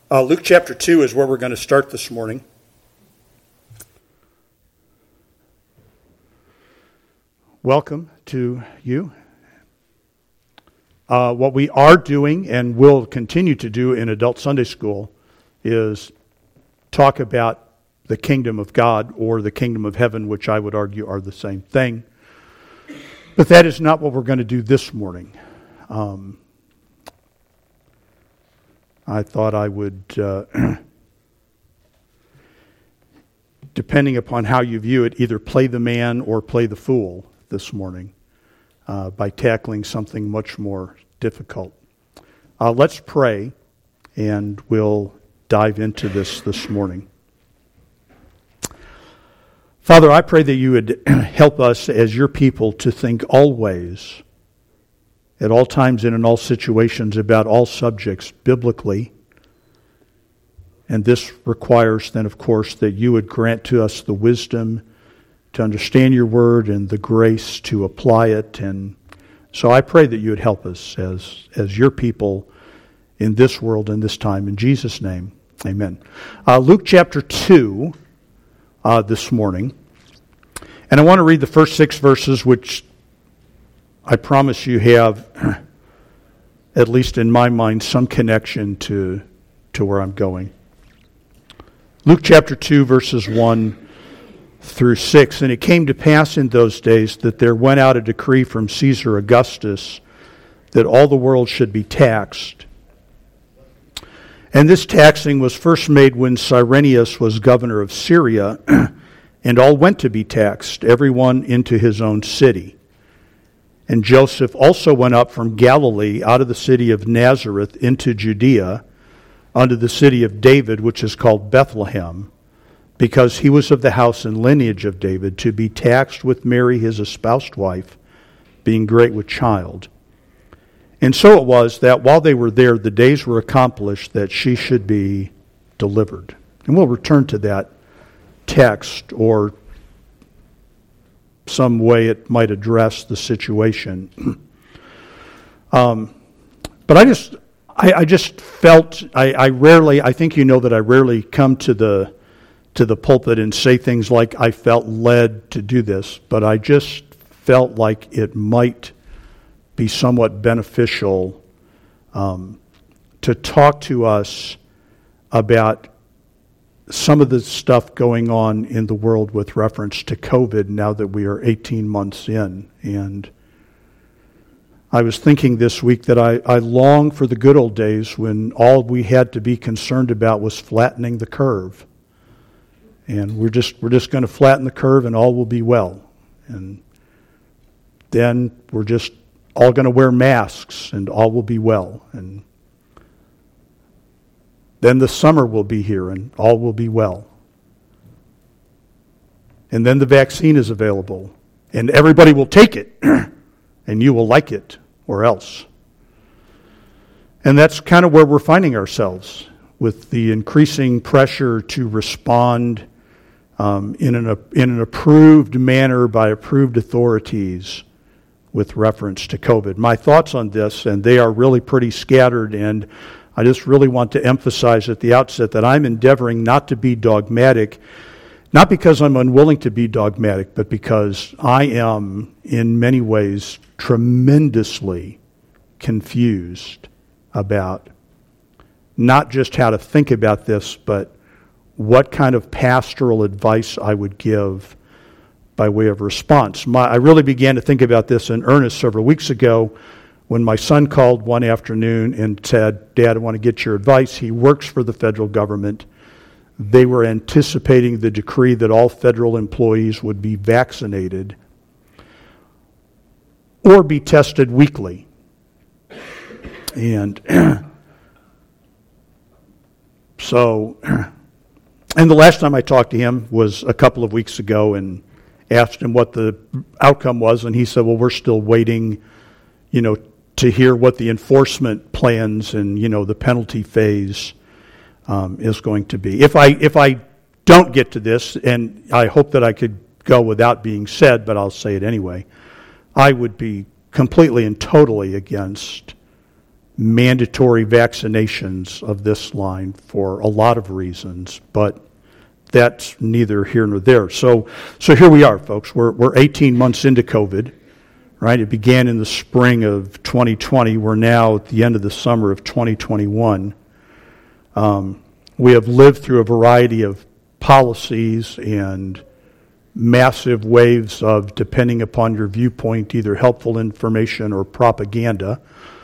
Luke chapter 2 is where we're going to start this morning. Welcome to you. What we are doing and will continue to do in Adult Sunday School is talk about the kingdom of God or the kingdom of heaven, which I would argue are the same thing. But that is not what we're going to do this morning. I thought I would, depending upon how you view it, either play the man or play the fool this morning by tackling something much more difficult. Let's pray, and we'll dive into this morning. Father, I pray that you would help us as your people to think always, at all times and in all situations, about all subjects biblically. And this requires then, of course, that you would grant to us the wisdom to understand your word and the grace to apply it. And so I pray that you would help us as your people in this world and this time. In Jesus' name, amen. Luke chapter 2 this morning. And I want to read the first 6 verses, which I promise you have, at least in my mind, some connection to where I'm going. Luke chapter 2, verses 1 through 6. And it came to pass in those days that there went out a decree from Caesar Augustus that all the world should be taxed. And this taxing was first made when Cyrenius was governor of Syria, and all went to be taxed, everyone into his own city. And Joseph also went up from Galilee out of the city of Nazareth into Judea, unto the city of David, which is called Bethlehem, because he was of the house and lineage of David, to be taxed with Mary his espoused wife, being great with child. And so it was that while they were there, the days were accomplished that she should be delivered. And we'll return to that text, or some way it might address the situation. But I just felt, I think you know that I rarely come to the pulpit and say things like I felt led to do this, but I just felt like it might be somewhat beneficial to talk to us about some of the stuff going on in the world with reference to COVID now that we are 18 months in. And I was thinking this week that I long for the good old days when all we had to be concerned about was flattening the curve. And we're just going to flatten the curve and all will be well. And then we're just all going to wear masks and all will be well. And then the summer will be here and all will be well. And then the vaccine is available and everybody will take it and you will like it or else. And that's kind of where we're finding ourselves with the increasing pressure to respond in an approved manner by approved authorities with reference to COVID. My thoughts on this, and they are really pretty scattered, and I just really want to emphasize at the outset that I'm endeavoring not to be dogmatic, not because I'm unwilling to be dogmatic, but because I am, in many ways, tremendously confused about not just how to think about this, but what kind of pastoral advice I would give by way of response. I really began to think about this in earnest several weeks ago when my son called one afternoon and said, "Dad, I want to get your advice." He works for the federal government. They were anticipating the decree that all federal employees would be vaccinated or be tested weekly. And and the last time I talked to him was a couple of weeks ago and asked him what the outcome was, and he said, "Well, we're still waiting, to hear what the enforcement plans and, the penalty phase is going to be." If I don't get to this, and I hope that I could go without being said, but I'll say it anyway, I would be completely and totally against mandatory vaccinations of this line for a lot of reasons, but that's neither here nor there. So here we are, folks. We're 18 months into COVID, right? It began in the spring of 2020. We're now at the end of the summer of 2021. We have lived through a variety of policies and massive waves of, depending upon your viewpoint, either helpful information or propaganda.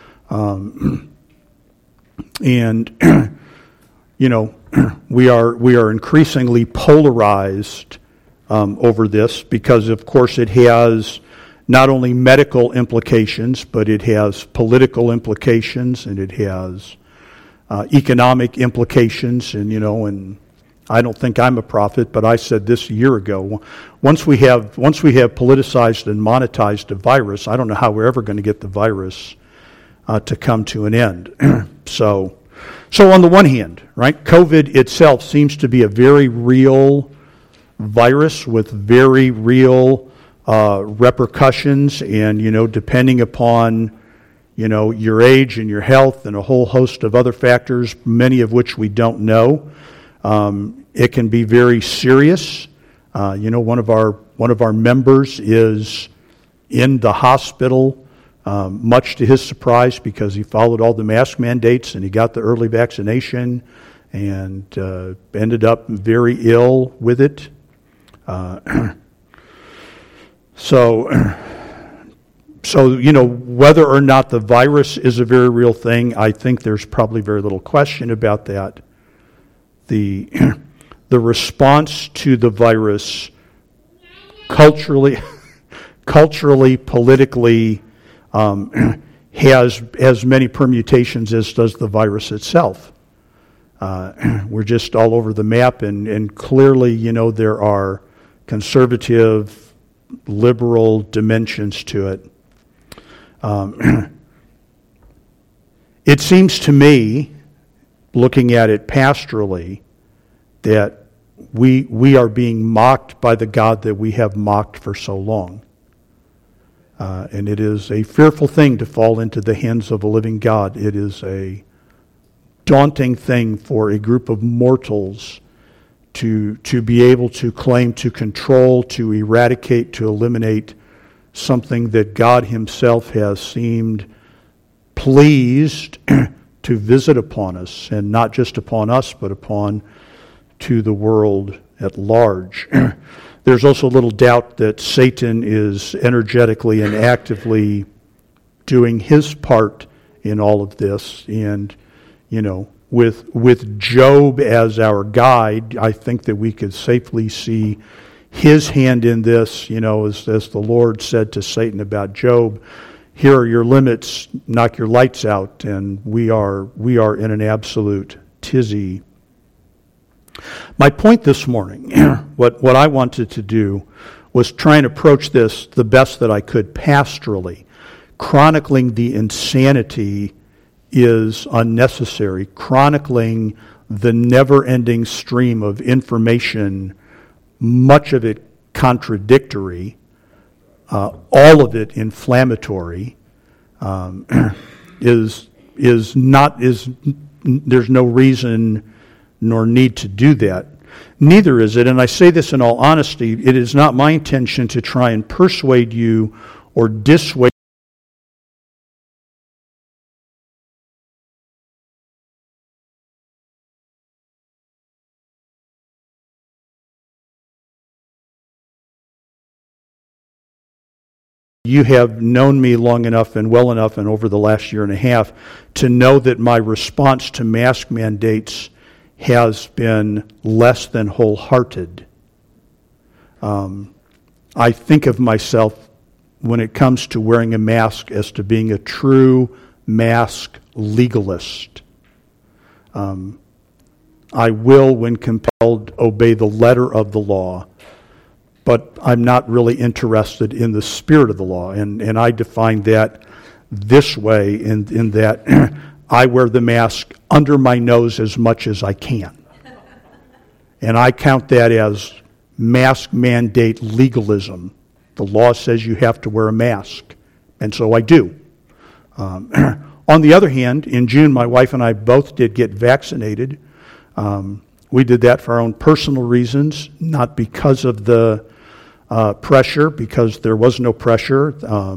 And you know, we are increasingly polarized over this because, of course, it has not only medical implications, but it has political implications, and it has economic implications. And and I don't think I'm a prophet, but I said this a year ago. Once we have politicized and monetized a virus, I don't know how we're ever going to get the virus to come to an end. So on the one hand, right, COVID itself seems to be a very real virus with very real repercussions, and depending upon your age and your health and a whole host of other factors, many of which we don't know, it can be very serious. One of our members is in the hospital. Much to his surprise, because he followed all the mask mandates and he got the early vaccination and ended up very ill with it. So whether or not the virus is a very real thing, I think there's probably very little question about that. The response to the virus culturally, politically, has as many permutations as does the virus itself. We're just all over the map, and clearly, there are conservative, liberal dimensions to it. It seems to me, looking at it pastorally, that we are being mocked by the God that we have mocked for so long. And it is a fearful thing to fall into the hands of a living God. It is a daunting thing for a group of mortals to be able to claim to control, to eradicate, to eliminate something that God himself has seemed pleased to visit upon us, and not just upon us, but upon to the world at large. There's also little doubt that Satan is energetically and actively doing his part in all of this. And, with Job as our guide, I think that we could safely see his hand in this, as the Lord said to Satan about Job, here are your limits, knock your lights out, and we are in an absolute tizzy. My point this morning, what I wanted to do was try and approach this the best that I could pastorally. Chronicling the insanity is unnecessary. Chronicling the never-ending stream of information, much of it contradictory, all of it inflammatory, there's no reason nor need to do that. Neither is it, and I say this in all honesty, it is not my intention to try and persuade you or dissuade you. Have known me long enough and well enough and over the last year and a half to know that my response to mask mandates has been less than wholehearted. I think of myself, when it comes to wearing a mask, as to being a true mask legalist. I will, when compelled, obey the letter of the law, but I'm not really interested in the spirit of the law. And I define that this way, in that I wear the mask under my nose as much as I can. And I count that as mask mandate legalism. The law says you have to wear a mask, and so I do. On the other hand, in June, my wife and I both did get vaccinated. We did that for our own personal reasons, not because of the pressure, because there was no pressure.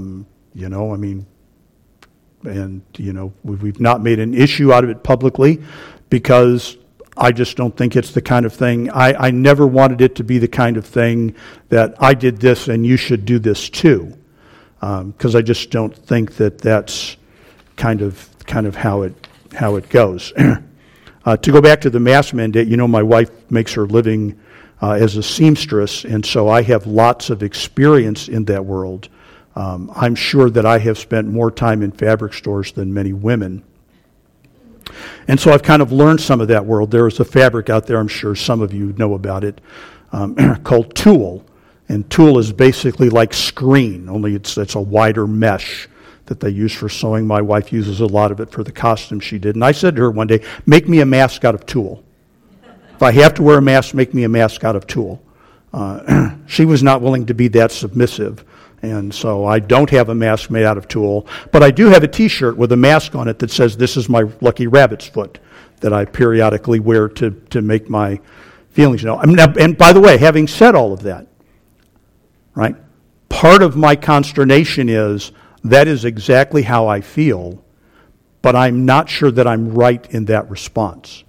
We've not made an issue out of it publicly because I just don't think it's the kind of thing. I never wanted it to be the kind of thing that I did this and you should do this too, because I just don't think that that's kind of how it goes. To go back to the mask mandate, my wife makes her living as a seamstress, and so I have lots of experience in that world. I'm sure that I have spent more time in fabric stores than many women. And so I've kind of learned some of that world. There is a fabric out there, I'm sure some of you know about it, called tulle. And tulle is basically like screen, only it's a wider mesh that they use for sewing. My wife uses a lot of it for the costume she did. And I said to her one day, make me a mask out of tulle. If I have to wear a mask, make me a mask out of tulle. She was not willing to be that submissive. And so I don't have a mask made out of tulle, but I do have a T-shirt with a mask on it that says, "This is my lucky rabbit's foot," that I periodically wear to make my feelings known. And by the way, having said all of that, right, part of my consternation is that is exactly how I feel, but I'm not sure that I'm right in that response.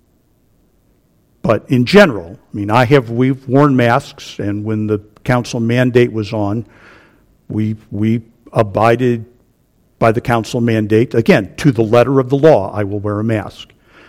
But in general, we've worn masks, and when the council mandate was on, we abided by the council mandate. Again, to the letter of the law, I will wear a mask.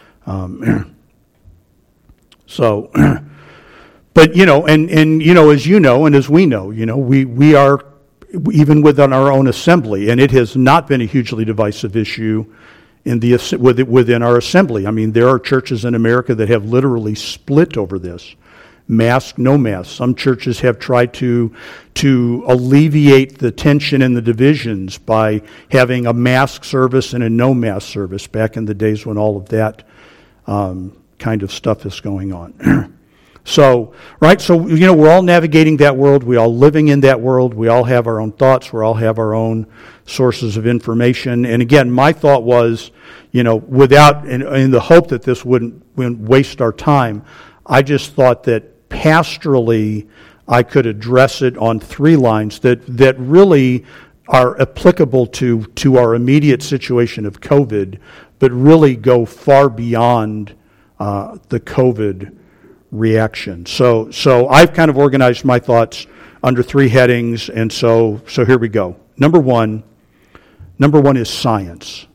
So, but as you know, and as we know, we are, even within our own assembly, and it has not been a hugely divisive issue within our assembly. There are churches in America that have literally split over this. Mask, no mask. Some churches have tried to alleviate the tension and the divisions by having a mask service and a no mask service back in the days when all of that kind of stuff is going on. So we're all navigating that world. We're all living in that world. We all have our own thoughts. We all have our own sources of information. And again, my thought was, without, in the hope that this wouldn't waste our time, I just thought that pastorally, I could address it on three lines that really are applicable to our immediate situation of COVID, but really go far beyond the COVID reaction. So I've kind of organized my thoughts under three headings, and so here we go. Number one is science.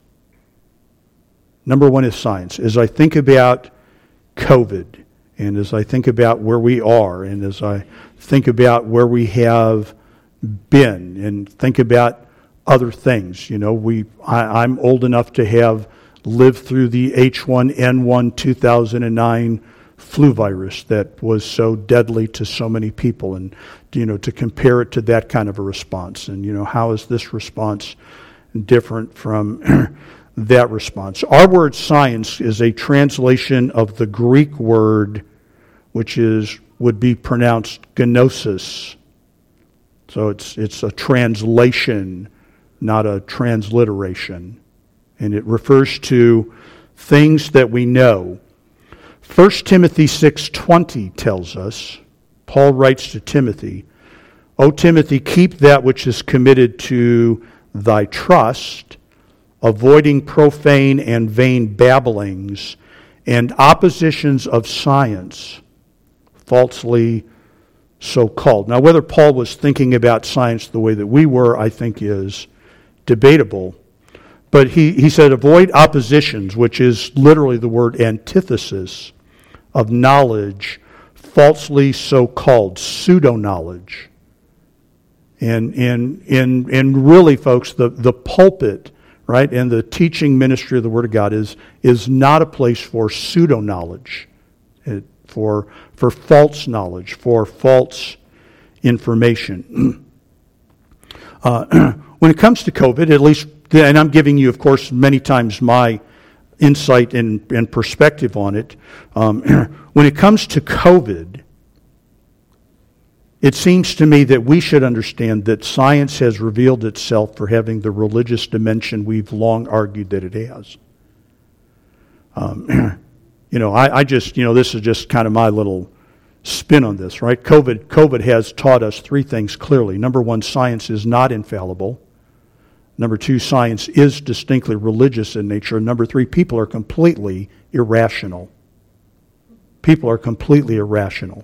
Number one is science. As I think about COVID, and as I think about where we are, and as I think about where we have been, and think about other things, I'm old enough to have lived through the H1N1 2009 flu virus that was so deadly to so many people, and to compare it to that kind of a response, and how is this response different from that response? Our word science is a translation of the Greek word, which would be pronounced gnosis. So it's a translation, not a transliteration. And it refers to things that we know. 1 Timothy 6:20 tells us, Paul writes to Timothy, "O Timothy, keep that which is committed to thy trust, avoiding profane and vain babblings and oppositions of science, falsely so called." Now, whether Paul was thinking about science the way that we were, I think is debatable. But he said, avoid oppositions, which is literally the word antithesis of knowledge, falsely so called, pseudo-knowledge. And really, folks, the pulpit, right, and the teaching ministry of the Word of God is not a place for pseudo-knowledge, for false knowledge, for false information. When it comes to COVID, at least, and I'm giving you, of course, many times my insight and perspective on it. When it comes to COVID, it seems to me that we should understand that science has revealed itself for having the religious dimension we've long argued that it has. I just, this is just kind of my little spin on this, right? COVID has taught us three things clearly. Number one, science is not infallible. Number two, science is distinctly religious in nature. And number three, people are completely irrational. People are completely irrational.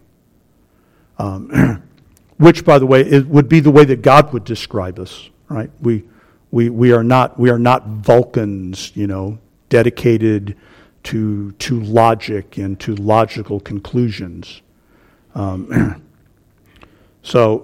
Which, by the way, it would be the way that God would describe us, right? We are not Vulcans, dedicated to logic and to logical conclusions. So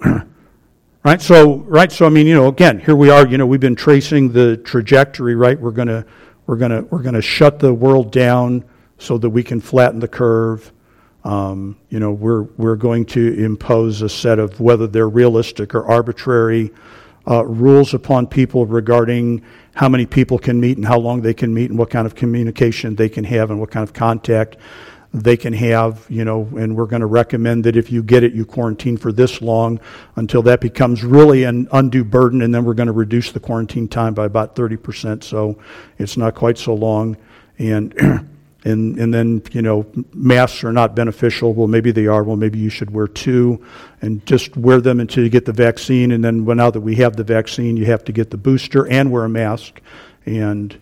I mean, again, here we are. We've been tracing the trajectory, right? We're gonna shut the world down so that we can flatten the curve. We're going to impose a set of, whether they're realistic or arbitrary, rules upon people regarding how many people can meet and how long they can meet and what kind of communication they can have and what kind of contact they can have, and we're going to recommend that if you get it, you quarantine for this long until that becomes really an undue burden, and then we're going to reduce the quarantine time by about 30%, so it's not quite so long. And then, masks are not beneficial. Well, maybe they are. Well, maybe you should wear two and just wear them until you get the vaccine. And then now that we have the vaccine, you have to get the booster and wear a mask. And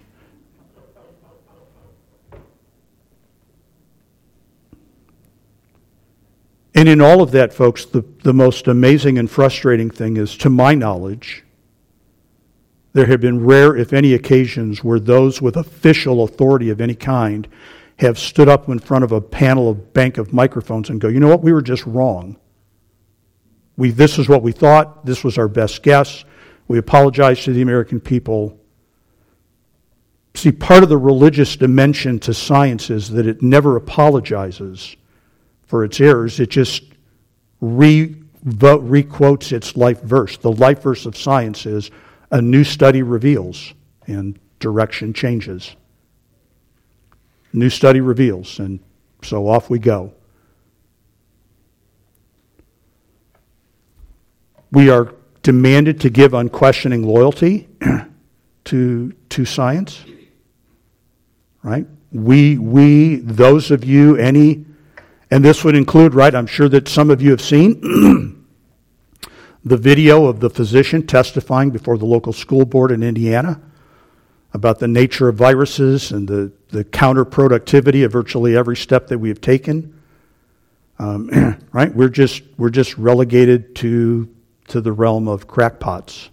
in all of that, folks, the most amazing and frustrating thing is, to my knowledge, there have been rare, if any, occasions where those with official authority of any kind have stood up in front of a bank of microphones and go, you know what, we were just wrong. This is what we thought. This was our best guess. We apologize to the American people. See, part of the religious dimension to science is that it never apologizes for its errors. It just re-quotes its life verse. The life verse of science is, a new study reveals, and direction changes. New study reveals, and so off we go. We are demanded to give unquestioning loyalty to science, right? Those of you, and this would include, right, I'm sure that some of you have seen the video of the physician testifying before the local school board in Indiana about the nature of viruses and the counterproductivity of virtually every step that we have taken. Right? We're just relegated to the realm of crackpots.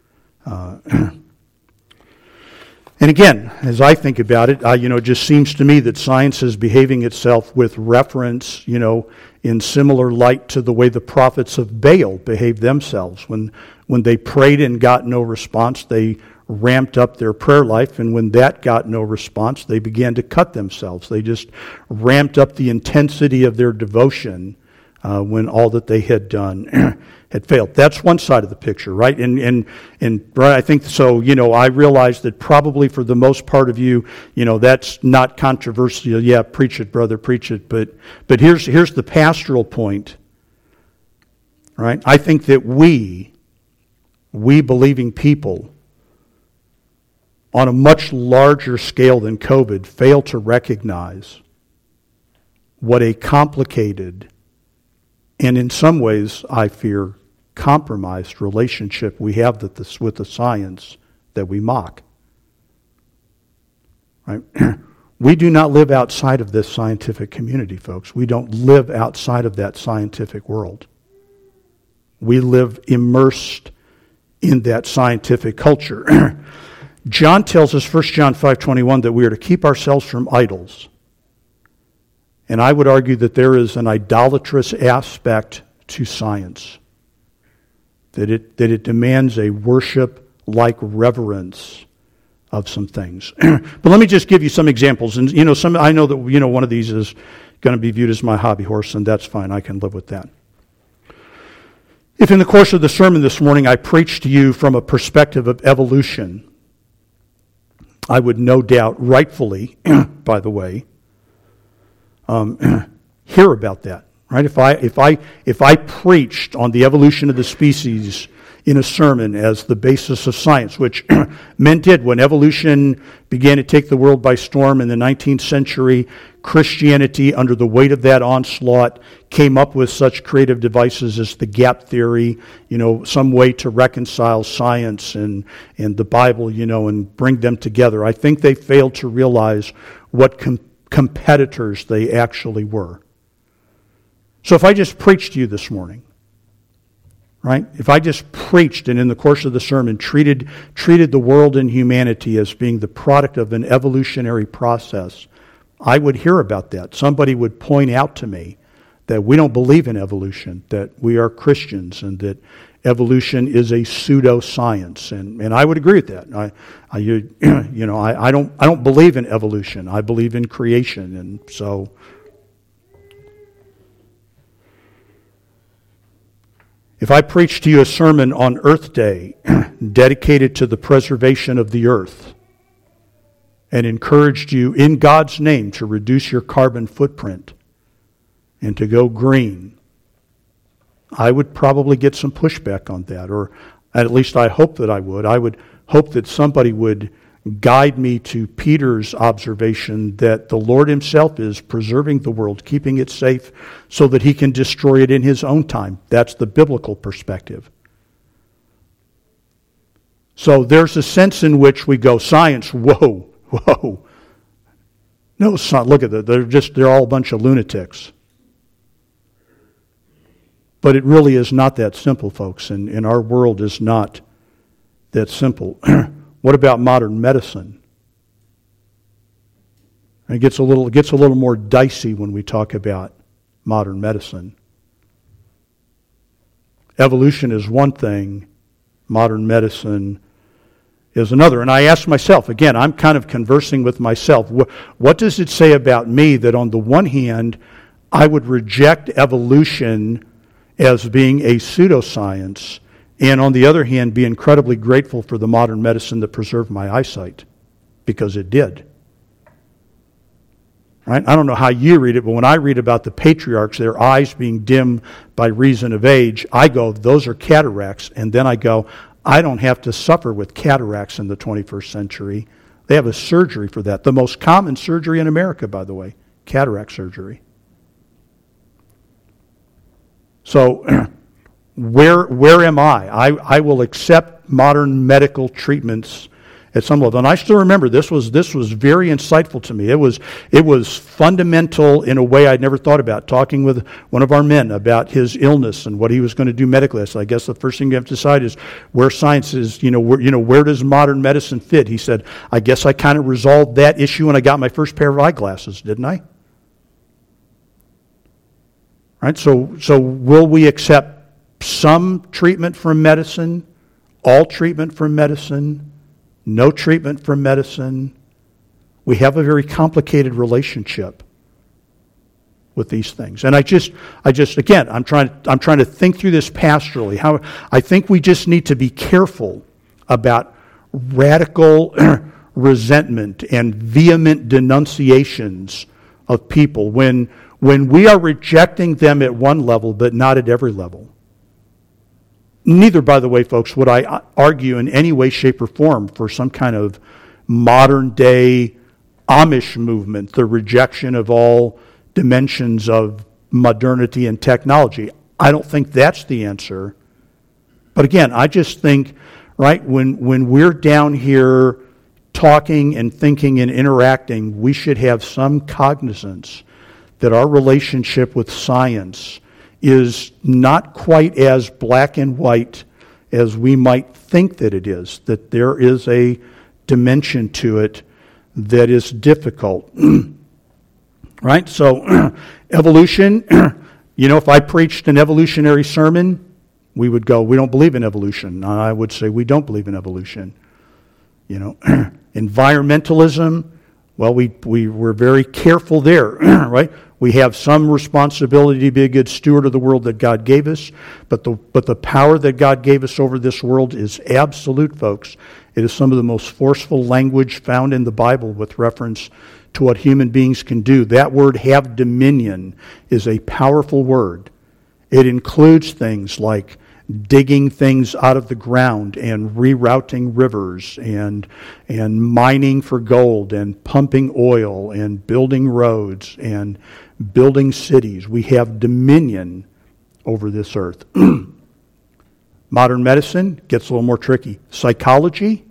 And again, as I think about it, it just seems to me that science is behaving itself with reference, in similar light to the way the prophets of Baal behaved themselves. When they prayed and got no response, they ramped up their prayer life, and when that got no response, they began to cut themselves. They just ramped up the intensity of their devotion when all that they had done had failed. That's one side of the picture, right? And right, I think so. I realize that probably for the most part of you, that's not controversial. Yeah, preach it, brother, preach it. But here's the pastoral point, right? I think that we believing people, on a much larger scale than COVID, fail to recognize what a complicated and in some ways, I fear, compromised relationship we have with the science that we mock. Right? We do not live outside of this scientific community, folks. We don't live outside of that scientific world. We live immersed in that scientific culture. John tells us, 1 John 5:21, that we are to keep ourselves from idols. And I would argue that there is an idolatrous aspect to science, that it demands a worship-like reverence of some things. But let me just give you some examples. And I know that one of these is going to be viewed as my hobby horse, and that's fine. I can live with that. If in the course of the sermon this morning I preach to you from a perspective of evolution, I would no doubt rightfully, by the way, hear about that, Right? If I preached on the evolution of the species in a sermon as the basis of science, which men did when evolution began to take the world by storm in the 19th century, Christianity, under the weight of that onslaught, came up with such creative devices as the gap theory, some way to reconcile science and the Bible, and bring them together. I think they failed to realize what competitors they actually were. So if I just preached to you this morning, right? If I just preached and in the course of the sermon treated the world and humanity as being the product of an evolutionary process, I would hear about that. Somebody would point out to me that we don't believe in evolution, that we are Christians, and that evolution is a pseudoscience, and I would agree with that. I don't believe in evolution. I believe in creation, and so. If I preach to you a sermon on Earth Day dedicated to the preservation of the earth and encouraged you in God's name to reduce your carbon footprint and to go green, I would probably get some pushback on that, or at least I hope that I would. I would hope that somebody would guide me to Peter's observation that the Lord himself is preserving the world, keeping it safe so that he can destroy it in his own time. That's the biblical perspective. So there's a sense in which we go, science, whoa. No, look at that. They're all a bunch of lunatics. But it really is not that simple, folks, and our world is not that simple. What about modern medicine? It gets a little more dicey when we talk about modern medicine. Evolution is one thing, modern medicine is another. And I ask myself, again, I'm kind of conversing with myself, what does it say about me that on the one hand, I would reject evolution as being a pseudoscience, and on the other hand, be incredibly grateful for the modern medicine that preserved my eyesight, because it did. Right? I don't know how you read it, but when I read about the patriarchs, their eyes being dim by reason of age, I go, those are cataracts. And then I go, I don't have to suffer with cataracts in the 21st century. They have a surgery for that. The most common surgery in America, by the way, cataract surgery. So where am I? I will accept modern medical treatments at some level. And I still remember this was very insightful to me. It was fundamental in a way I'd never thought about, talking with one of our men about his illness and what he was going to do medically. So I guess the first thing you have to decide is where science is, where does modern medicine fit? He said, I guess I kind of resolved that issue when I got my first pair of eyeglasses, didn't I? Right? So will we accept some treatment from medicine, all treatment from medicine, no treatment from medicine? We have a very complicated relationship with these things. And I just again, I'm trying to think through this pastorally. How I think we just need to be careful about radical resentment and vehement denunciations of people when we are rejecting them at one level but not at every level. Neither, by the way, folks, would I argue in any way, shape, or form for some kind of modern-day Amish movement, the rejection of all dimensions of modernity and technology. I don't think that's the answer. But again, I just think, right, when we're down here talking and thinking and interacting, we should have some cognizance that our relationship with science is not quite as black and white as we might think that it is, that there is a dimension to it that is difficult. Right? So, evolution, if I preached an evolutionary sermon, we would go, we don't believe in evolution. I would say we don't believe in evolution. Environmentalism, well, we're very careful there, right? We have some responsibility to be a good steward of the world that God gave us, but the power that God gave us over this world is absolute, folks. It is some of the most forceful language found in the Bible with reference to what human beings can do. That word, have dominion, is a powerful word. It includes things like digging things out of the ground and rerouting rivers and mining for gold and pumping oil and building roads and building cities. We have dominion over this earth. Modern medicine gets a little more tricky. Psychology,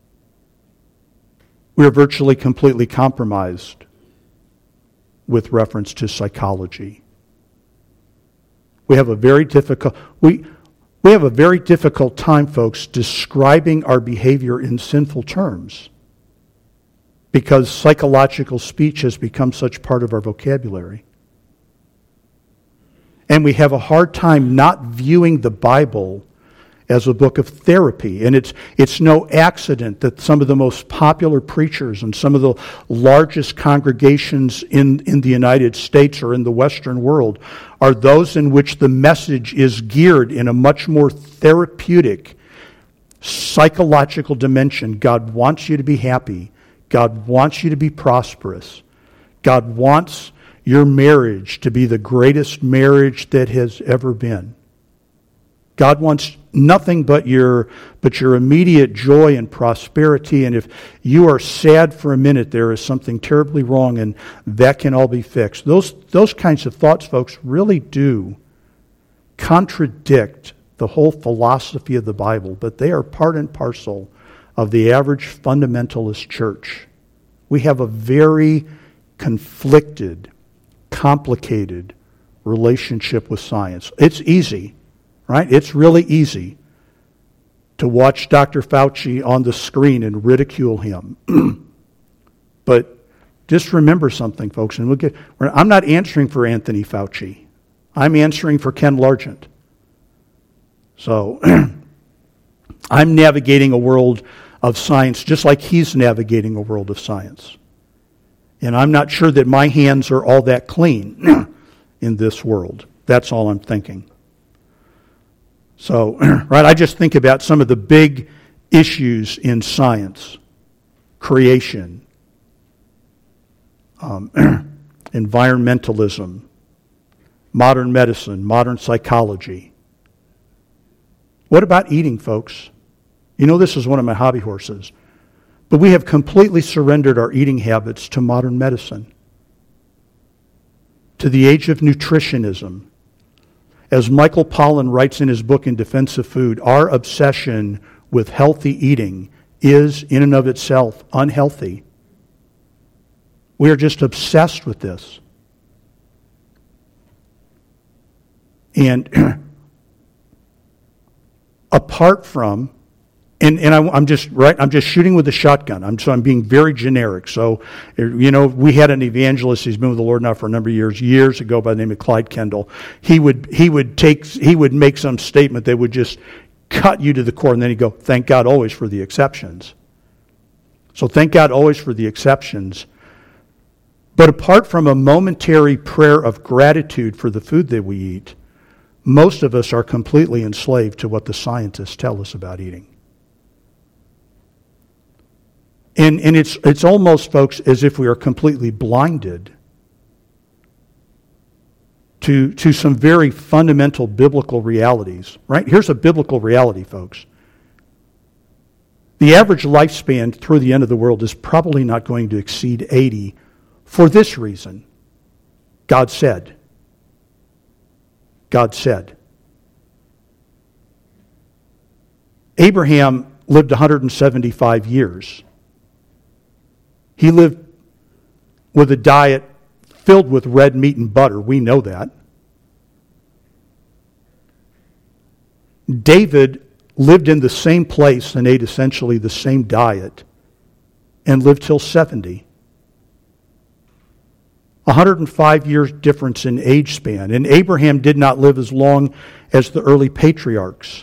we are virtually completely compromised with reference to psychology. We have a very difficult time, folks, describing our behavior in sinful terms because psychological speech has become such part of our vocabulary. And we have a hard time not viewing the Bible as a book of therapy. And it's no accident that some of the most popular preachers and some of the largest congregations in the United States or in the Western world are those in which the message is geared in a much more therapeutic, psychological dimension. God wants you to be happy. God wants you to be prosperous. God wants your marriage to be the greatest marriage that has ever been. God wants nothing but your immediate joy and prosperity. And if you are sad for a minute, there is something terribly wrong, and that can all be fixed. Those kinds of thoughts, folks, really do contradict the whole philosophy of the Bible, but they are part and parcel of the average fundamentalist church. We have a very conflicted, complicated relationship with science. It's easy. Right? It's really easy to watch Dr. Fauci on the screen and ridicule him. But just remember something, folks, and I'm not answering for Anthony Fauci. I'm answering for Ken Largent. So I'm navigating a world of science just like he's navigating a world of science. And I'm not sure that my hands are all that clean in this world. That's all I'm thinking. So, right, I just think about some of the big issues in science, creation, environmentalism, modern medicine, modern psychology. What about eating, folks? You know, this is one of my hobby horses. But we have completely surrendered our eating habits to modern medicine, to the age of nutritionism. As Michael Pollan writes in his book In Defense of Food, our obsession with healthy eating is in and of itself unhealthy. We are just obsessed with this. And apart from, I'm just shooting with a shotgun. I'm being very generic. So, you know, we had an evangelist. He's been with the Lord now for a number of years ago, by the name of Clyde Kendall. He would make some statement that would just cut you to the core, and then he'd go, "Thank God always for the exceptions." So, thank God always for the exceptions. But apart from a momentary prayer of gratitude for the food that we eat, most of us are completely enslaved to what the scientists tell us about eating. And it's almost, folks, as if we are completely blinded to some very fundamental biblical realities. Right? Here's a biblical reality, folks. The average lifespan through the end of the world is probably not going to exceed 80 for this reason. God said. God said. Abraham lived 175 years. He lived with a diet filled with red meat and butter. We know that. David lived in the same place and ate essentially the same diet and lived till 70. 105 years difference in age span. And Abraham did not live as long as the early patriarchs.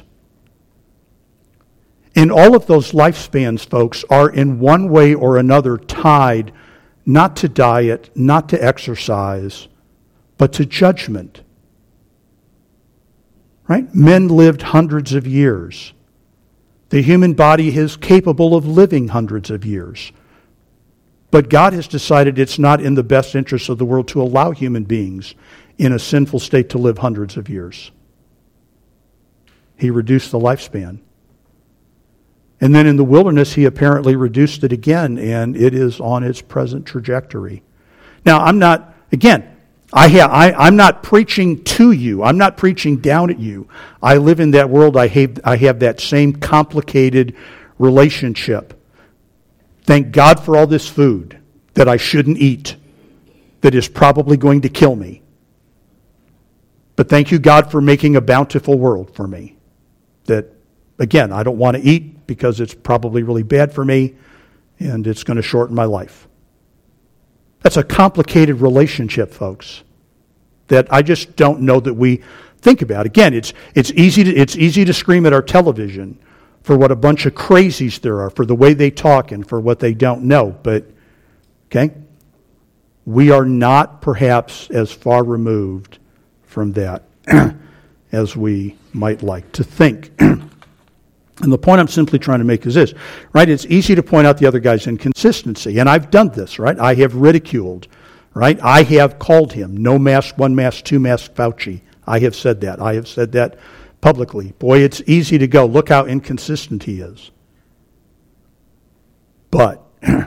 And all of those lifespans, folks, are in one way or another tied not to diet, not to exercise, but to judgment. Right? Men lived hundreds of years. The human body is capable of living hundreds of years. But God has decided it's not in the best interest of the world to allow human beings in a sinful state to live hundreds of years. He reduced the lifespan. And then in the wilderness, he apparently reduced it again, and it is on its present trajectory. Now, I'm not preaching to you. I'm not preaching down at you. I live in that world. I have that same complicated relationship. Thank God for all this food that I shouldn't eat, that is probably going to kill me. But thank you, God, for making a bountiful world for me. That, again, I don't want to eat because it's probably really bad for me and it's going to shorten my life. That's a complicated relationship, folks, that I just don't know that we think about. Again, it's easy to scream at our television for what a bunch of crazies there are, for the way they talk and for what they don't know. But, okay, we are not perhaps as far removed from that as we might like to think. And the point I'm simply trying to make is this, right? It's easy to point out the other guy's inconsistency, and I've done this, right? I have ridiculed, right? I have called him no mask, one mask, two mask Fauci. I have said that. I have said that publicly. Boy, it's easy to go, look how inconsistent he is. But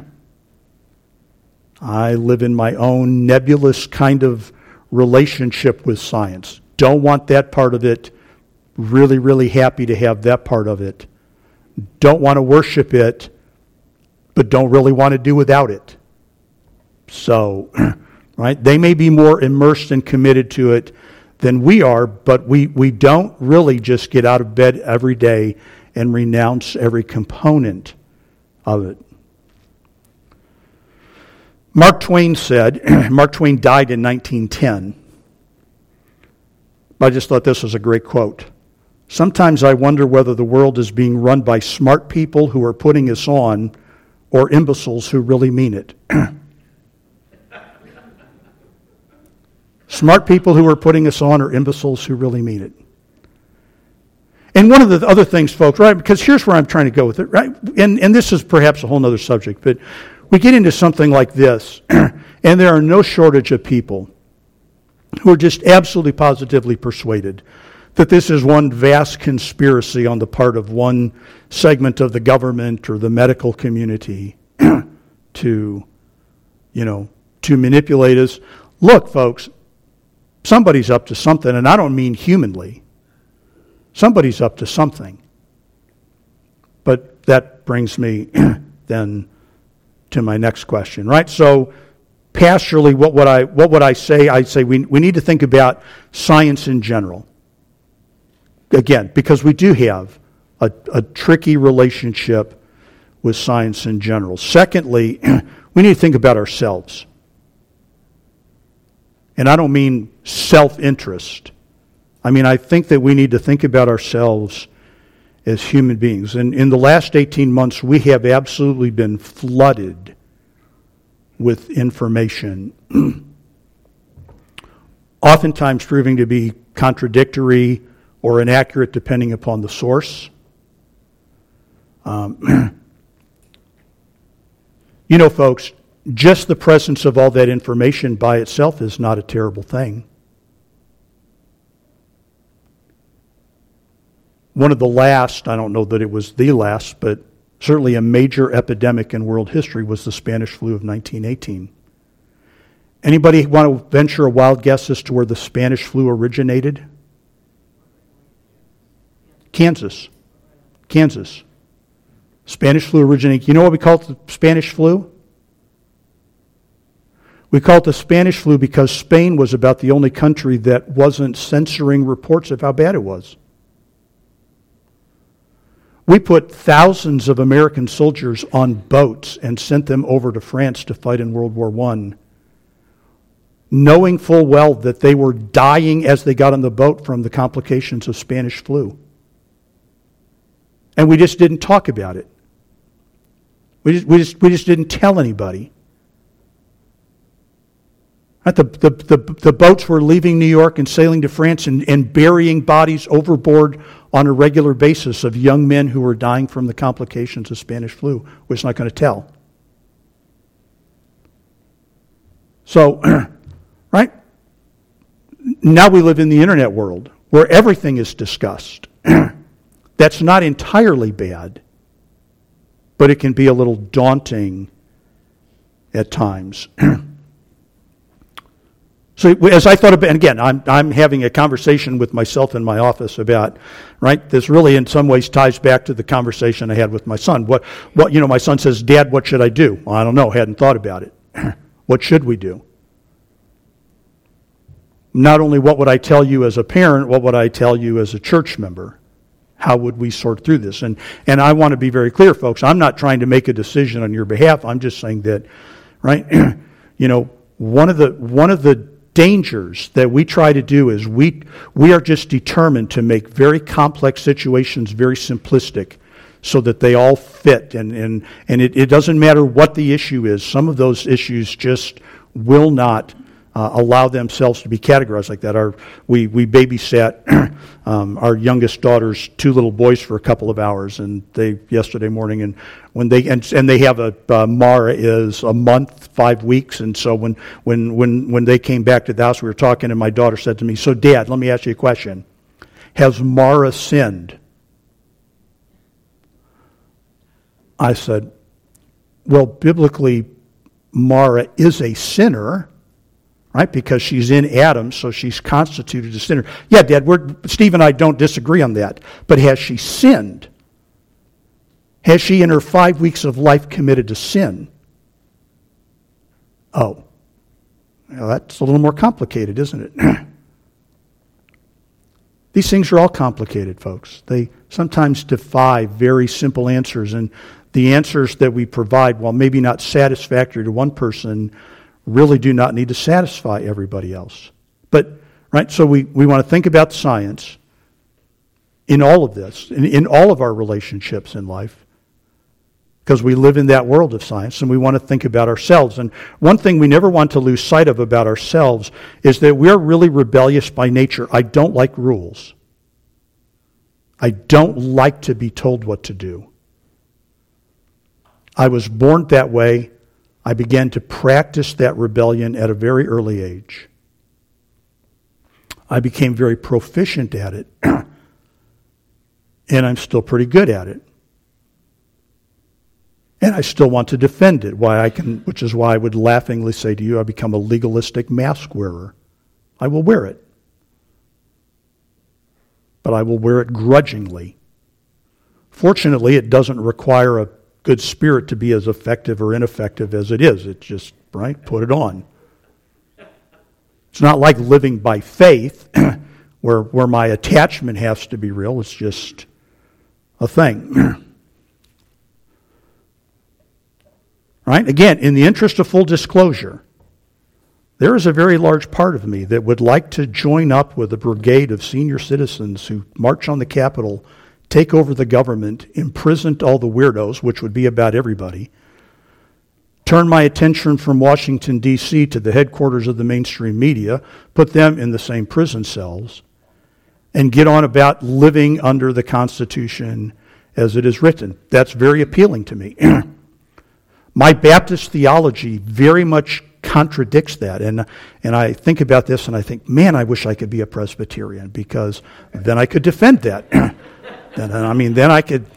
I live in my own nebulous kind of relationship with science. Don't want that part of it. Really, really happy to have that part of it. Don't want to worship it, but don't really want to do without it. So, right, they may be more immersed and committed to it than we are, but we don't really just get out of bed every day and renounce every component of it. Mark Twain died in 1910. I just thought this was a great quote. Sometimes I wonder whether the world is being run by smart people who are putting us on or imbeciles who really mean it. Smart people who are putting us on or imbeciles who really mean it. And one of the other things, folks, right, because here's where I'm trying to go with it, right? And this is perhaps a whole other subject, but we get into something like this, and there are no shortage of people who are just absolutely positively persuaded that this is one vast conspiracy on the part of one segment of the government or the medical community to manipulate us. Look, folks, somebody's up to something, and I don't mean humanly. Somebody's up to something. But that brings me then to my next question, right? So pastorally, what would I say? I'd say we need to think about science in general. Again, because we do have a tricky relationship with science in general. Secondly, we need to think about ourselves. And I don't mean self-interest. I mean, I think that we need to think about ourselves as human beings. And in the last 18 months, we have absolutely been flooded with information, oftentimes proving to be contradictory or inaccurate depending upon the source. Folks, just the presence of all that information by itself is not a terrible thing. One of the last, I don't know that it was the last, but certainly a major epidemic in world history was the Spanish flu of 1918. Anybody want to venture a wild guess as to where the Spanish flu originated? Kansas. Spanish flu originated. You know what we call it the Spanish flu? We call it the Spanish flu because Spain was about the only country that wasn't censoring reports of how bad it was. We put thousands of American soldiers on boats and sent them over to France to fight in World War I, knowing full well that they were dying as they got on the boat from the complications of Spanish flu. And we just didn't talk about it. We just didn't tell anybody. The boats were leaving New York and sailing to France and burying bodies overboard on a regular basis of young men who were dying from the complications of Spanish flu. We're just not going to tell. So, right? Now we live in the internet world where everything is discussed. That's not entirely bad, but it can be a little daunting at times. So as I thought about, and again, I'm having a conversation with myself in my office about, right, this really in some ways ties back to the conversation I had with my son. What my son says, Dad, what should I do? Well, I don't know, hadn't thought about it. What should we do? Not only what would I tell you as a parent, what would I tell you as a church member? How would we sort through this? And I want to be very clear, folks, I'm not trying to make a decision on your behalf. I'm just saying that, right, one of the dangers that we try to do is we are just determined to make very complex situations very simplistic so that they all fit. And it doesn't matter what the issue is. Some of those issues just will not allow themselves to be categorized like that. We babysat our youngest daughter's two little boys for a couple of hours, and yesterday morning, and when they have Mara is a month, 5 weeks, and so when they came back to the house, we were talking, and my daughter said to me, "So, Dad, let me ask you a question. Has Mara sinned?" I said, "Well, biblically, Mara is a sinner." Right, because she's in Adam, so she's constituted a sinner. Yeah, Dad, Steve and I don't disagree on that. But has she sinned? Has she, in her 5 weeks of life, committed to sin? Oh, well, that's a little more complicated, isn't it? These things are all complicated, folks. They sometimes defy very simple answers, and the answers that we provide, while maybe not satisfactory to one person, really do not need to satisfy everybody else. But, right, so we want to think about science in all of this, in all of our relationships in life, because we live in that world of science, and we want to think about ourselves. And one thing we never want to lose sight of about ourselves is that we're really rebellious by nature. I don't like rules. I don't like to be told what to do. I was born that way. I began to practice that rebellion at a very early age. I became very proficient at it, and I'm still pretty good at it. And I still want to defend it, which is why I would laughingly say to you, I become a legalistic mask wearer. I will wear it. But I will wear it grudgingly. Fortunately, it doesn't require a good spirit to be as effective or ineffective as it is. It's just, right, put it on. It's not like living by faith where my attachment has to be real. It's just a thing. Right? Again, in the interest of full disclosure, there is a very large part of me that would like to join up with a brigade of senior citizens who march on the Capitol, take over the government, imprison all the weirdos, which would be about everybody, turn my attention from Washington, D.C. to the headquarters of the mainstream media, put them in the same prison cells, and get on about living under the Constitution as it is written. That's very appealing to me. My Baptist theology very much contradicts that. And I think about this and I think, man, I wish I could be a Presbyterian, because then I could defend that. Then I could,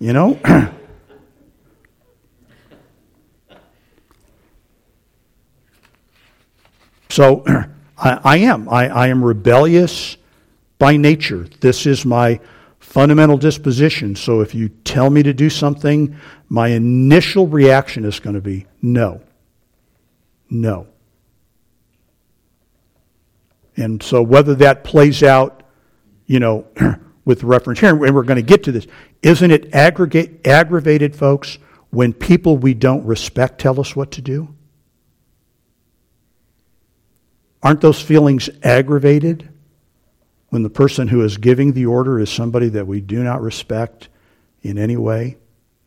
So I am rebellious by nature. This is my fundamental disposition. So if you tell me to do something, my initial reaction is going to be no. No. And so whether that plays out, with reference here, and we're going to get to this, isn't it aggravated, folks, when people we don't respect tell us what to do? Aren't those feelings aggravated when the person who is giving the order is somebody that we do not respect in any way?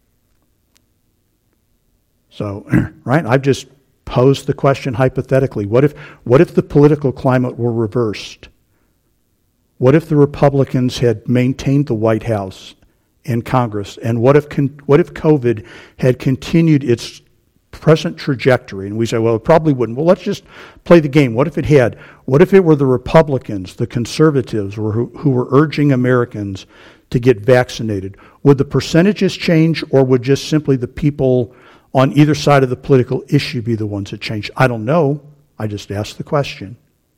So, right, I've just posed the question hypothetically. What if the political climate were reversed? What if the Republicans had maintained the White House and Congress? And what if COVID had continued its present trajectory, and we say, well, it probably wouldn't. Well, let's just play the game. What if it had? What if it were the Republicans, the conservatives, who were urging Americans to get vaccinated? Would the percentages change, or would just simply the people on either side of the political issue be the ones that change? I don't know. I just asked the question.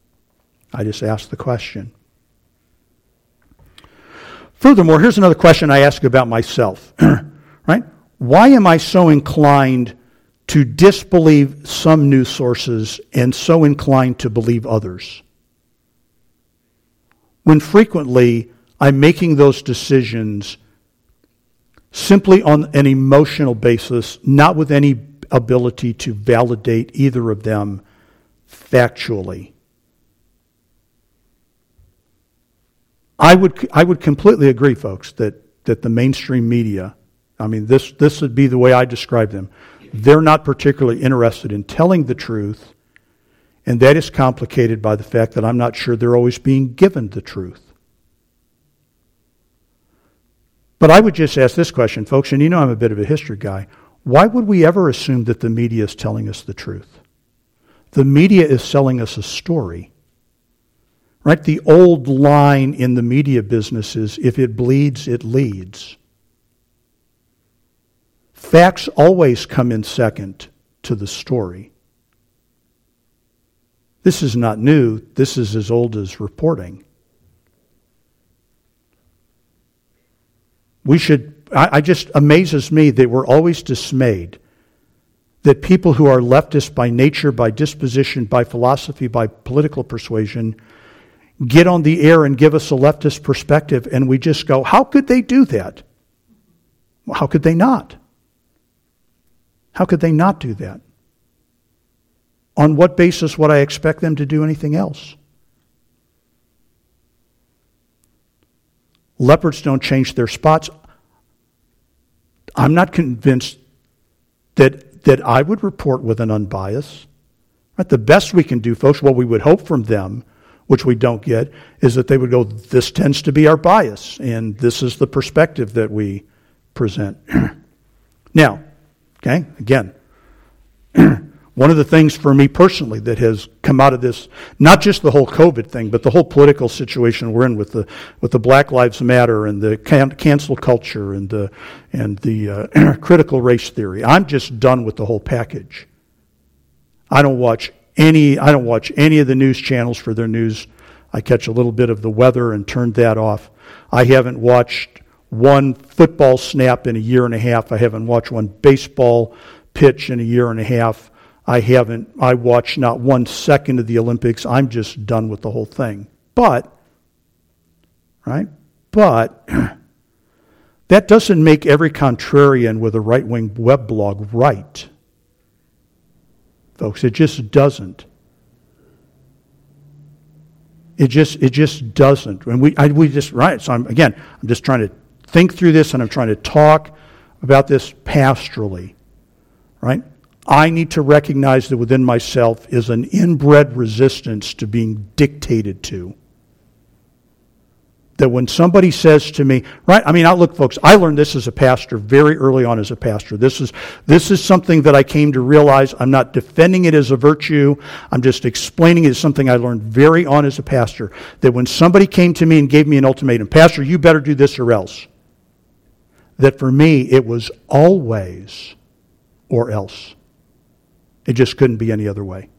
Furthermore, here's another question I ask about myself. Right? Why am I so inclined to disbelieve some news sources and so inclined to believe others, when frequently I'm making those decisions simply on an emotional basis, not with any ability to validate either of them factually? I would completely agree, folks, that the mainstream media, I mean, this would be the way I describe them. They're not particularly interested in telling the truth, and that is complicated by the fact that I'm not sure they're always being given the truth. But I would just ask this question, folks, and you know I'm a bit of a history guy. Why would we ever assume that the media is telling us the truth? The media is selling us a story. Right? The old line in the media business is, if it bleeds, it leads. Facts always come in second to the story. This is not new. This is as old as reporting. It just amazes me that we're always dismayed that people who are leftists by nature, by disposition, by philosophy, by political persuasion, get on the air and give us a leftist perspective, and we just go, how could they do that? Well, how could they not? How could they not do that? On what basis would I expect them to do anything else? Leopards don't change their spots. I'm not convinced that I would report with an unbiased. Right? The best we can do, folks, what we would hope from them, which we don't get, is that they would go, this tends to be our bias, and this is the perspective that we present. Now, okay, again, one of the things for me personally that has come out of this, not just the whole COVID thing, but the whole political situation we're in with the Black Lives Matter and the cancel culture and the critical race theory. I'm just done with the whole package. I don't watch any of the news channels for their news. I catch a little bit of the weather and turned that off. I haven't watched one football snap in a year and a half. I haven't watched one baseball pitch in a year and a half. I watched not 1 second of the Olympics. I'm just done with the whole thing. But that doesn't make every contrarian with a right-wing web blog right. Folks, it just doesn't. It just doesn't. And we just, right, so I'm just trying to think through this, and I'm trying to talk about this pastorally, right? I need to recognize that within myself is an inbred resistance to being dictated to. That when somebody says to me, right, I mean, look, folks, I learned this as a pastor very early on as a pastor. This is something that I came to realize. I'm not defending it as a virtue. I'm just explaining it as something I learned very on as a pastor. That when somebody came to me and gave me an ultimatum, Pastor, you better do this or else. That for me, it was always or else. It just couldn't be any other way.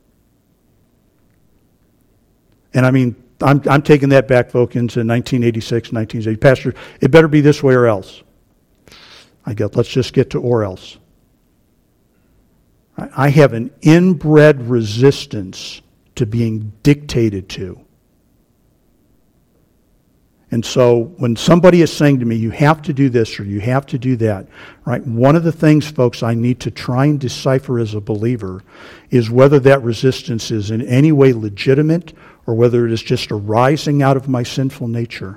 And I mean, I'm taking that back, folks, into 1986, 1980. Pastor, it better be this way or else. Let's just get to or else. I have an inbred resistance to being dictated to. And so when somebody is saying to me, you have to do this or you have to do that, right? One of the things, folks, I need to try and decipher as a believer is whether that resistance is in any way legitimate or whether it is just arising out of my sinful nature.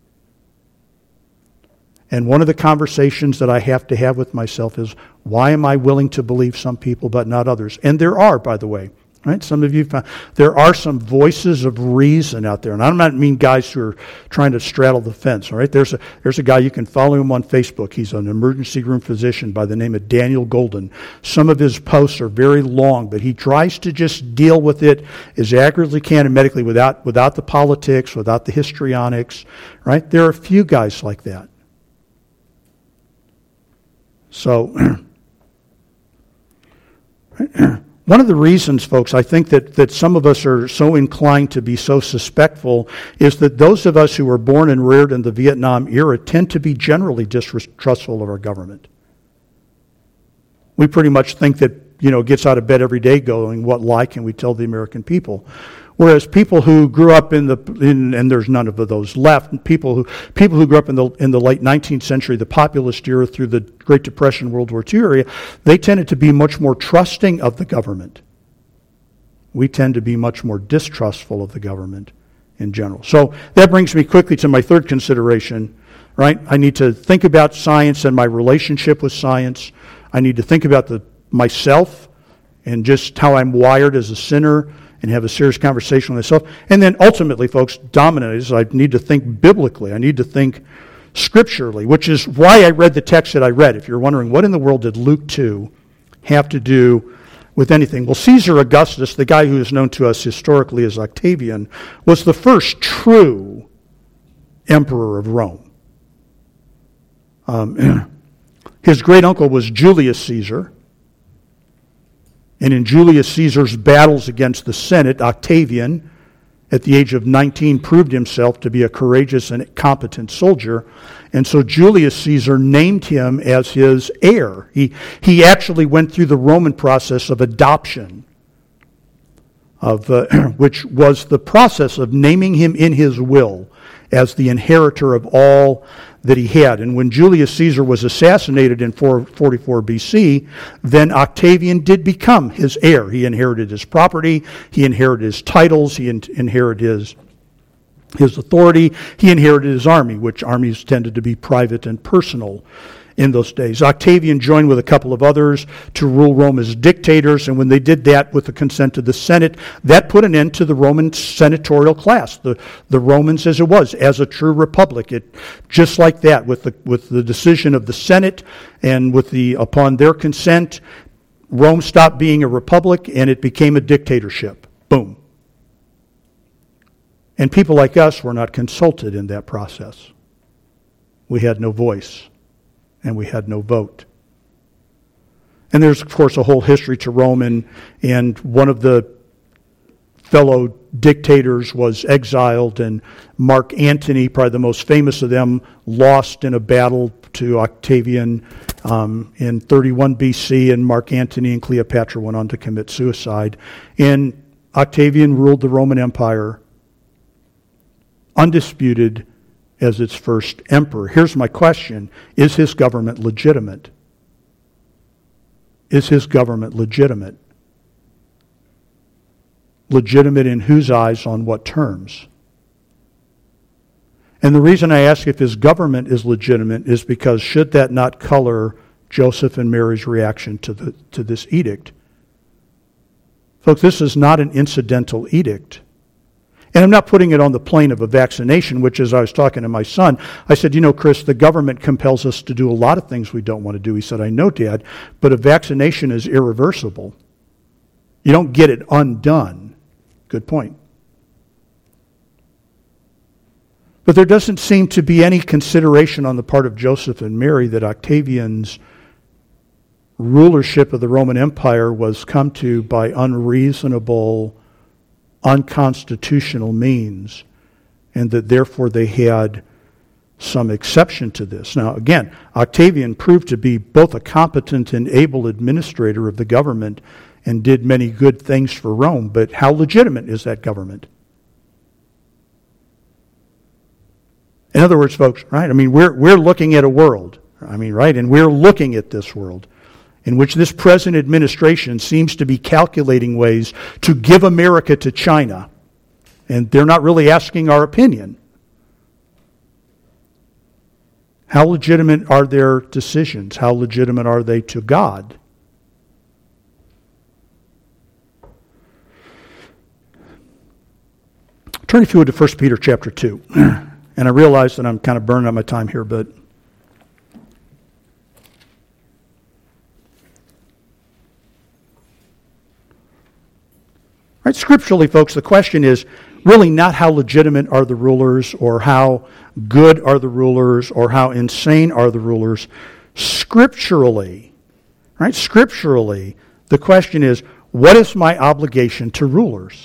And one of the conversations that I have to have with myself is, why am I willing to believe some people but not others? And there are, by the way, Right? Some of you found there are some voices of reason out there, and I don't mean guys who are trying to straddle the fence. All right, there's a guy, you can follow him on Facebook. He's an emergency room physician by the name of Daniel Golden. Some of his posts are very long, but he tries to just deal with it as accurately can and medically without the politics, without the histrionics. Right? There are a few guys like that. So. One of the reasons, folks, I think that some of us are so inclined to be so suspectful is that those of us who were born and reared in the Vietnam era tend to be generally distrustful of our government. We pretty much think that, gets out of bed every day going, what lie can we tell the American people? Whereas people who grew up and there's none of those left, people who grew up in the late 19th century, the populist era through the Great Depression, World War II area, they tended to be much more trusting of the government. We tend to be much more distrustful of the government in general. So that brings me quickly to my third consideration, right? I need to think about science and my relationship with science. I need to think about myself and just how I'm wired as a sinner, and have a serious conversation with myself. And then ultimately, folks, dominant, I need to think biblically. I need to think scripturally, which is why I read the text that I read. If you're wondering, what in the world did Luke 2 have to do with anything? Well, Caesar Augustus, the guy who is known to us historically as Octavian, was the first true emperor of Rome. His great uncle was Julius Caesar. And in Julius Caesar's battles against the Senate, Octavian, at the age of 19, proved himself to be a courageous and competent soldier. And so Julius Caesar named him as his heir. He actually went through the Roman process of adoption, which was the process of naming him in his will as the inheritor of all that he had. And when Julius Caesar was assassinated in 444 BC, then Octavian did become his heir. He inherited his property, he inherited his titles, he inherited his authority, he inherited his army, which armies tended to be private and personal in those days. Octavian joined with a couple of others to rule Rome as dictators, and when they did that with the consent of the Senate, that put an end to the Roman senatorial class, the Romans as it was, as a true republic. It just like that, with the decision of the Senate and upon their consent, Rome stopped being a republic and it became a dictatorship. Boom. And people like us were not consulted in that process. We had no voice. And we had no vote. And there's, of course, a whole history to Rome, and one of the fellow dictators was exiled, and Mark Antony, probably the most famous of them, lost in a battle to Octavian in 31 BC, and Mark Antony and Cleopatra went on to commit suicide. And Octavian ruled the Roman Empire undisputed as its first emperor. Here's my question. Is his government legitimate? Is his government legitimate? Legitimate in whose eyes, on what terms? And the reason I ask if his government is legitimate is because should that not color Joseph and Mary's reaction to this edict? Folks, this is not an incidental edict. And I'm not putting it on the plane of a vaccination, which, as I was talking to my son, I said, Chris, the government compels us to do a lot of things we don't want to do. He said, I know, Dad, but a vaccination is irreversible. You don't get it undone. Good point. But there doesn't seem to be any consideration on the part of Joseph and Mary that Octavian's rulership of the Roman Empire was come to by unreasonable, unconstitutional means, and that therefore they had some exception to this. Now, again, Octavian proved to be both a competent and able administrator of the government and did many good things for Rome, but how legitimate is that government? In other words, folks, right? I mean, we're looking at a world, right? And we're looking at this world in which this present administration seems to be calculating ways to give America to China. And they're not really asking our opinion. How legitimate are their decisions? How legitimate are they to God? Turn if you would to 1 Peter chapter 2. And I realize that I'm kind of burning out my time here, but right, scripturally, folks, the question is really not how legitimate are the rulers or how good are the rulers or how insane are the rulers. Scripturally, right? Scripturally, the question is, what is my obligation to rulers?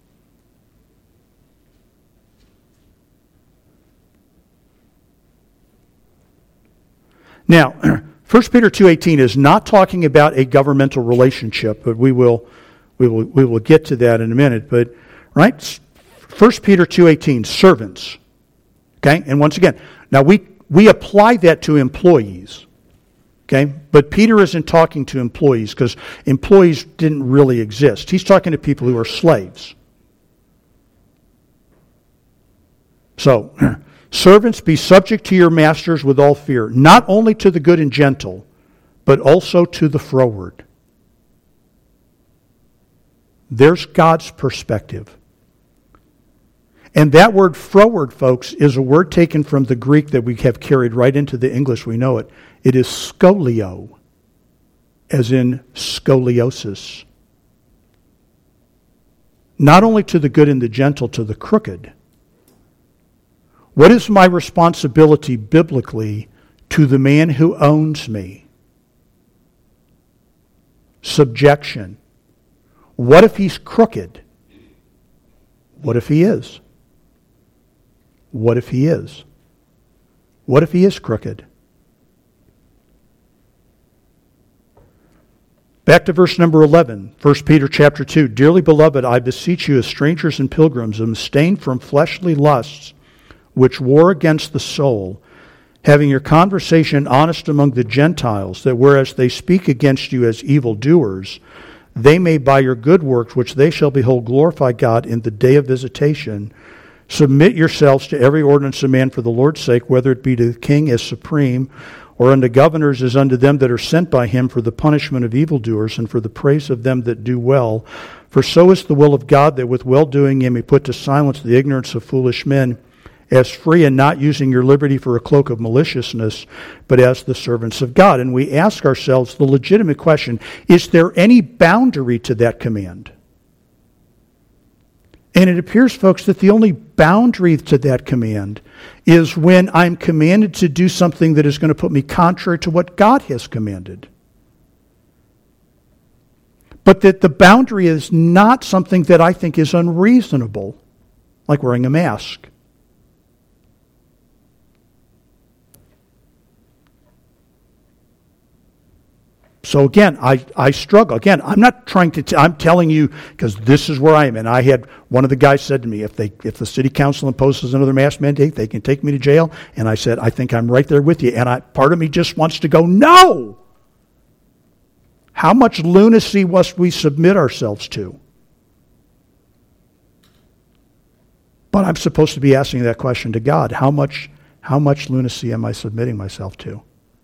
Now, 1 Peter 2:18 is not talking about a governmental relationship, but we will get to that in a minute. But right, 1 Peter 2:18, servants. Okay, and once again, now we apply that to employees. Okay, but Peter isn't talking to employees because employees didn't really exist. He's talking to people who are slaves. So, servants, be subject to your masters with all fear, not only to the good and gentle, but also to the froward. There's God's perspective. And that word froward, folks, is a word taken from the Greek that we have carried right into the English. We know it. It is scolio, as in scoliosis. Not only to the good and the gentle, to the crooked. What is my responsibility biblically to the man who owns me? Subjection. What if he's crooked? What if he is? What if he is? What if he is crooked? Back to verse number 11, 1 Peter chapter 2. Dearly beloved, I beseech you as strangers and pilgrims, abstain from fleshly lusts, which war against the soul, having your conversation honest among the Gentiles, that whereas they speak against you as evildoers, they may by your good works, which they shall behold, glorify God in the day of visitation. Submit yourselves to every ordinance of man for the Lord's sake, whether it be to the king as supreme, or unto governors as unto them that are sent by him for the punishment of evildoers and for the praise of them that do well. For so is the will of God, that with well-doing ye may put to silence the ignorance of foolish men, as free and not using your liberty for a cloak of maliciousness, but as the servants of God. And we ask ourselves the legitimate question, is there any boundary to that command? And it appears, folks, that the only boundary to that command is when I'm commanded to do something that is going to put me contrary to what God has commanded. But that the boundary is not something that I think is unreasonable, like wearing a mask. So again, I struggle. Again, I'm not trying to, I'm telling you, because this is where I am. And I had, one of the guys said to me, if the city council imposes another mask mandate, they can take me to jail. And I said, I think I'm right there with you. And part of me just wants to go, no! How much lunacy must we submit ourselves to? But I'm supposed to be asking that question to God. How much lunacy am I submitting myself to?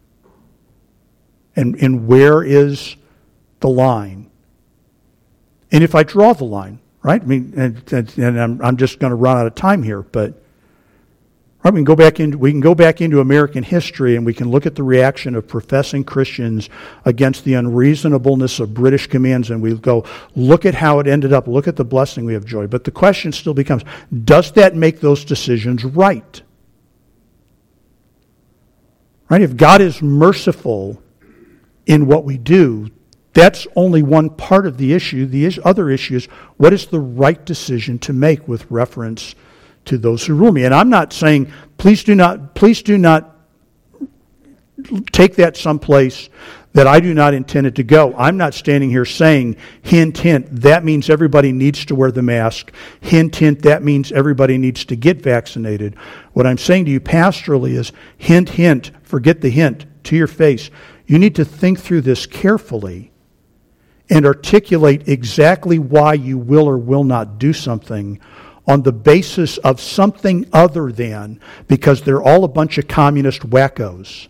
And where is the line? And if I draw the line, right? I mean, and I'm just going to run out of time here, but right, we can go back into American history and we can look at the reaction of professing Christians against the unreasonableness of British commands, and we go, look at how it ended up, look at the blessing we have enjoyed. But the question still becomes, does that make those decisions right? Right? If God is merciful in what we do, that's only one part of the issue. The other issue is, what is the right decision to make with reference to those who rule me? And I'm not saying, please do not take that someplace that I do not intend it to go. I'm not standing here saying, hint, hint, that means everybody needs to wear the mask. Hint, hint, that means everybody needs to get vaccinated. What I'm saying to you pastorally is, hint, hint, forget the hint, to your face. You need to think through this carefully and articulate exactly why you will or will not do something on the basis of something other than because they're all a bunch of communist wackos.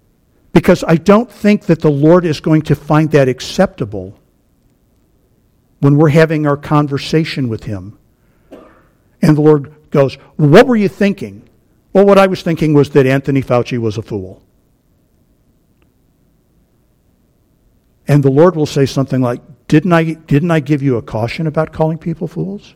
Because I don't think that the Lord is going to find that acceptable. when we're having our conversation with Him. And the Lord goes, well, what were you thinking? Well, what I was thinking was that Anthony Fauci was a fool. And the Lord will say something like, didn't I give you a caution about calling people fools?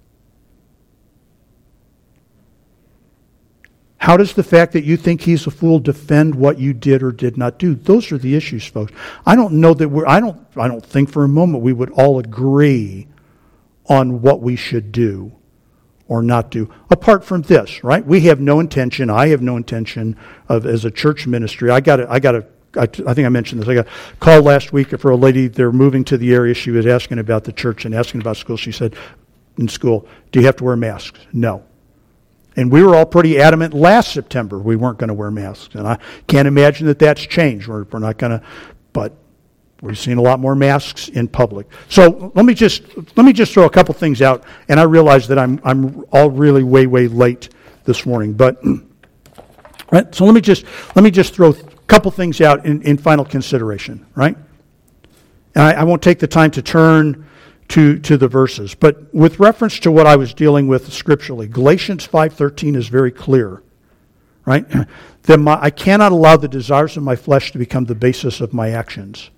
How does the fact that you think he's a fool defend what you did or did not do? Those are the issues, folks. I don't know that I don't think for a moment we would all agree on what we should do or not do. Apart from this, right? I have no intention of, as a church ministry, I think I mentioned this. I got a call last week for a lady. They're moving to the area. She was asking about the church and asking about school. She said, in school, do you have to wear masks? No. And we were all pretty adamant last September we weren't going to wear masks. And I can't imagine that that's changed. We're not going to, but we're seeing a lot more masks in public. So let me just throw a couple things out. And I realize that I'm all really way late this morning. But right, so let me just throw a couple things out in final consideration. Right, and I won't take the time to turn to the verses. But with reference to what I was dealing with scripturally, Galatians 5:13 is very clear, right? That I cannot allow the desires of my flesh to become the basis of my actions.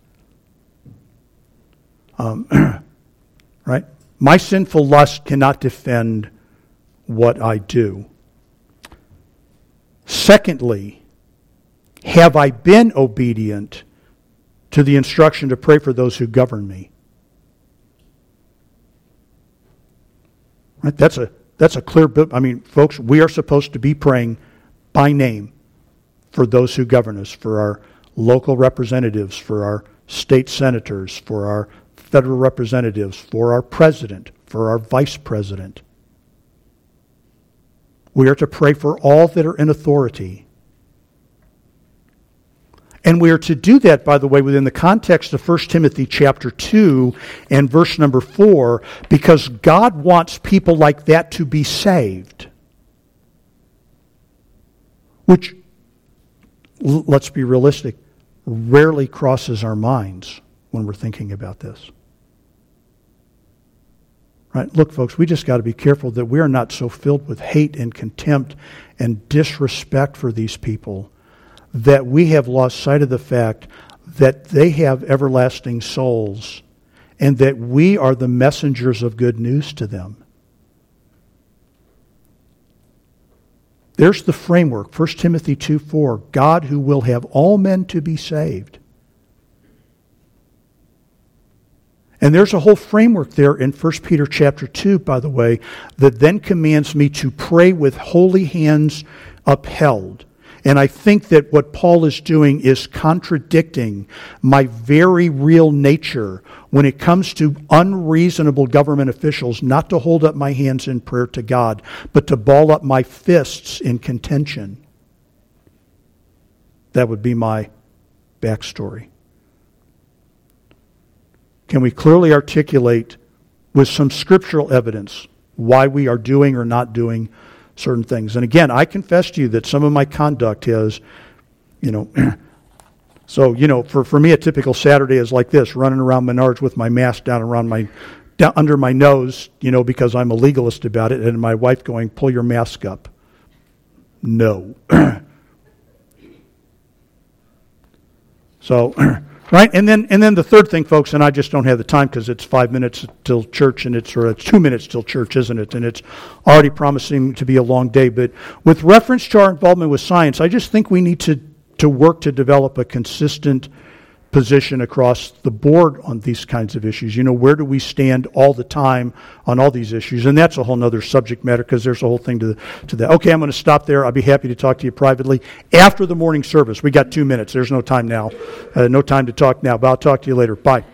Right? My sinful lust cannot defend what I do. Secondly, have I been obedient to the instruction to pray for those who govern me? Right? That's a clear, I mean, folks, we are supposed to be praying by name for those who govern us, for our local representatives, for our state senators, for our federal representatives, for our president, for our vice president. We are to pray for all that are in authority. And we are to do that, by the way, within the context of 1 Timothy chapter 2 and verse number 4, because God wants people like that to be saved. Which, let's be realistic, rarely crosses our minds when we're thinking about this. Right? Look, folks, we just got to be careful that we are not so filled with hate and contempt and disrespect for these people that we have lost sight of the fact that they have everlasting souls and that we are the messengers of good news to them. There's the framework, 1 Timothy 2:4, God who will have all men to be saved. And there's a whole framework there in 1 Peter chapter 2, by the way, that then commands me to pray with holy hands upheld. And I think that what Paul is doing is contradicting my very real nature when it comes to unreasonable government officials not to hold up my hands in prayer to God, but to ball up my fists in contention. That would be my backstory. Can we clearly articulate with some scriptural evidence why we are doing or not doing certain things? And again, I confess to you that some of my conduct has, for me a typical Saturday is like this, running around Menards with my mask down under my nose, because I'm a legalist about it, and my wife going, pull your mask up. No. So, right? And then the third thing, folks, and I just don't have the time because it's 5 minutes till church and it's 2 minutes till church, isn't it? And it's already promising to be a long day. But with reference to our involvement with science, I just think we need to work to develop a consistent position across the board on these kinds of issues. Where do we stand all the time on all these issues? And that's a whole other subject matter because there's a whole thing to that. Okay, I'm going to stop there. I'll be happy to talk to you privately after the morning service. We got 2 minutes. There's no time now. No time to talk now, but I'll talk to you later. Bye.